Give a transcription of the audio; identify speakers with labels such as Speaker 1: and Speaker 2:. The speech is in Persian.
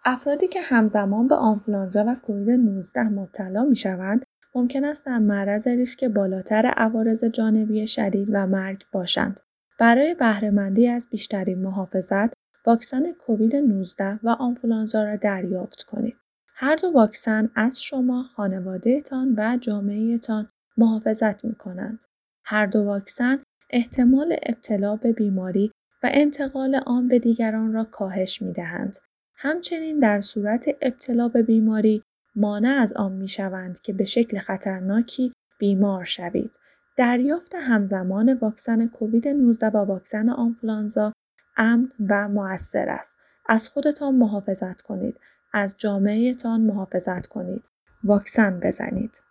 Speaker 1: افرادی که همزمان به آنفولانزا و کووید 19 مبتلا می‌شوند، ممکن است در معرض ریسک بالاتر عوارض جانبی شدید و مرگ باشند. برای بهره‌مندی از بیشترین محافظت، واکسن کووید 19 و آنفولانزا را دریافت کنید. هر دو واکسن از شما، خانواده‌تان و جامعه‌تان محافظت می‌کنند. هر دو واکسن احتمال ابتلا به بیماری و انتقال آن به دیگران را کاهش می‌دهند. همچنین در صورت ابتلا به بیماری مانع از آن می‌شوند که به شکل خطرناکی بیمار شوید. دریافت همزمان واکسن کووید 19 با واکسن آنفولانزا امن و مؤثر است. از خودتان محافظت کنید. از جامعهتان محافظت کنید. واکسن بزنید.